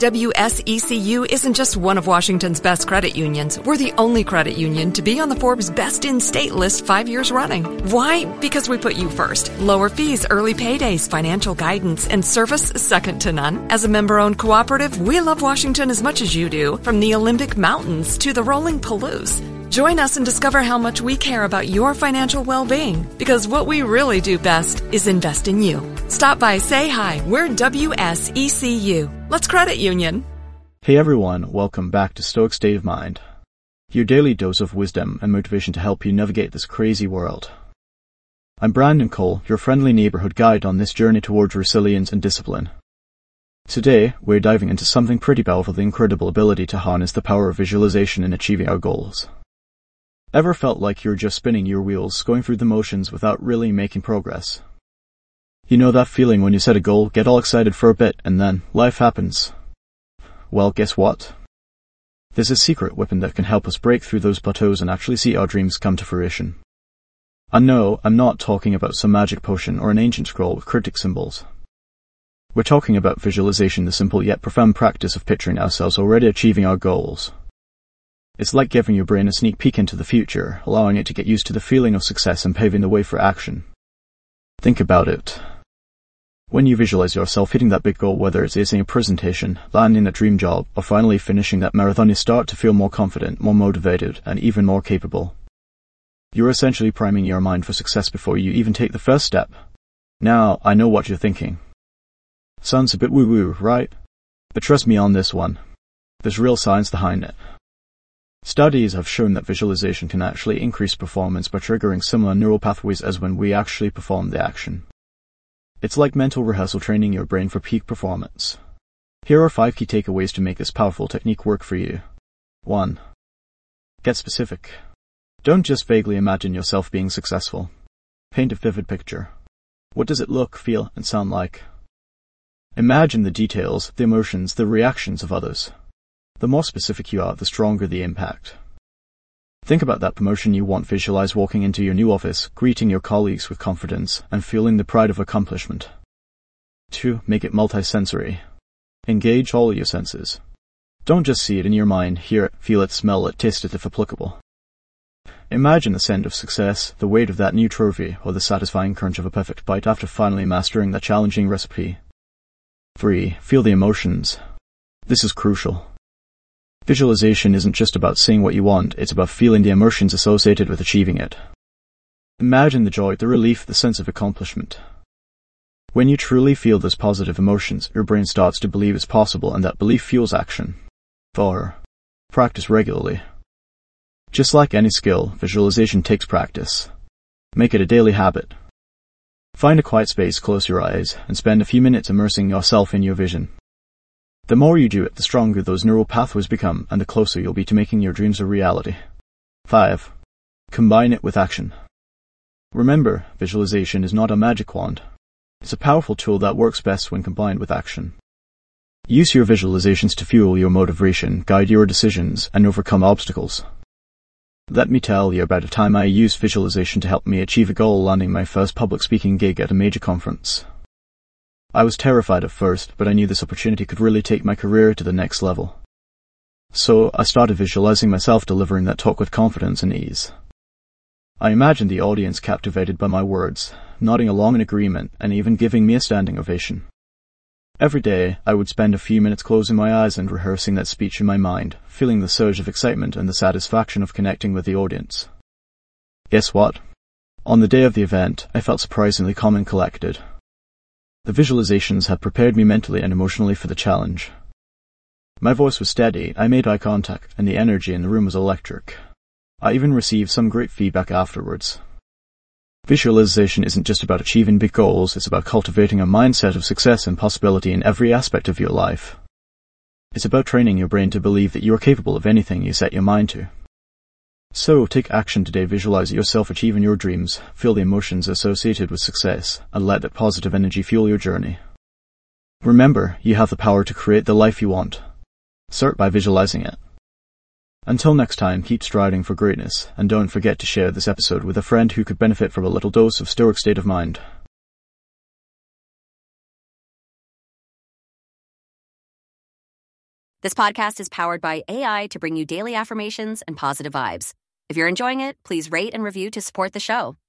WSECU isn't just one of Washington's best credit unions. We're the only credit union to be on the Forbes Best in State list 5 years running. Why? Because we put you first. Lower fees, early paydays, financial guidance, and service second to none. As a member-owned cooperative, we love Washington as much as you do, from the Olympic Mountains to the rolling Palouse. Join us and discover how much we care about your financial well-being, because what we really do best is invest in you. Stop by, say hi. We're WSECU. Let's credit union. Hey everyone, welcome back to Stoic State of Mind, your daily dose of wisdom and motivation to help you navigate this crazy world. I'm Brandon Cole, your friendly neighborhood guide on this journey towards resilience and discipline. Today, we're diving into something pretty powerful: the incredible ability to harness the power of visualization in achieving our goals. Ever felt like you're just spinning your wheels, going through the motions without really making progress? You know that feeling when you set a goal, get all excited for a bit, and then life happens. Well, guess what? There's a secret weapon that can help us break through those plateaus and actually see our dreams come to fruition. And no, I'm not talking about some magic potion or an ancient scroll with cryptic symbols. We're talking about visualization, the simple yet profound practice of picturing ourselves already achieving our goals. It's like giving your brain a sneak peek into the future, allowing it to get used to the feeling of success and paving the way for action. Think about it. When you visualize yourself hitting that big goal, whether it's acing a presentation, landing that dream job, or finally finishing that marathon, you start to feel more confident, more motivated, and even more capable. You're essentially priming your mind for success before you even take the first step. Now, I know what you're thinking. Sounds a bit woo-woo, right? But trust me on this one. There's real science behind it. Studies have shown that visualization can actually increase performance by triggering similar neural pathways as when we actually perform the action. It's like mental rehearsal, training your brain for peak performance. Here are 5 key takeaways to make this powerful technique work for you. 1. Get specific. Don't just vaguely imagine yourself being successful. Paint a vivid picture. What does it look, feel, and sound like? Imagine the details, the emotions, the reactions of others. The more specific you are, the stronger the impact. Think about that promotion you want. Visualize walking into your new office, greeting your colleagues with confidence, and feeling the pride of accomplishment. 2. Make it multisensory. Engage all your senses. Don't just see it in your mind, hear it, feel it, smell it, taste it if applicable. Imagine the scent of success, the weight of that new trophy, or the satisfying crunch of a perfect bite after finally mastering that challenging recipe. 3. Feel the emotions. This is crucial. Visualization isn't just about seeing what you want, it's about feeling the emotions associated with achieving it. Imagine the joy, the relief, the sense of accomplishment. When you truly feel those positive emotions, your brain starts to believe it's possible, and that belief fuels action. 4. Practice regularly. Just like any skill, visualization takes practice. Make it a daily habit. Find a quiet space, close your eyes, and spend a few minutes immersing yourself in your vision. The more you do it, the stronger those neural pathways become, and the closer you'll be to making your dreams a reality. 5. Combine it with action. Remember, visualization is not a magic wand. It's a powerful tool that works best when combined with action. Use your visualizations to fuel your motivation, guide your decisions, and overcome obstacles. Let me tell you about a time I used visualization to help me achieve a goal: landing my first public speaking gig at a major conference. I was terrified at first, but I knew this opportunity could really take my career to the next level. So I started visualizing myself delivering that talk with confidence and ease. I imagined the audience captivated by my words, nodding along in agreement, and even giving me a standing ovation. Every day, I would spend a few minutes closing my eyes and rehearsing that speech in my mind, feeling the surge of excitement and the satisfaction of connecting with the audience. Guess what? On the day of the event, I felt surprisingly calm and collected. The visualizations had prepared me mentally and emotionally for the challenge. My voice was steady, I made eye contact, and the energy in the room was electric. I even received some great feedback afterwards. Visualization isn't just about achieving big goals, it's about cultivating a mindset of success and possibility in every aspect of your life. It's about training your brain to believe that you are capable of anything you set your mind to. So, take action today. Visualize yourself achieving your dreams, feel the emotions associated with success, and let that positive energy fuel your journey. Remember, you have the power to create the life you want. Start by visualizing it. Until next time, keep striving for greatness, and don't forget to share this episode with a friend who could benefit from a little dose of Stoic State of Mind. This podcast is powered by AI to bring you daily affirmations and positive vibes. If you're enjoying it, please rate and review to support the show.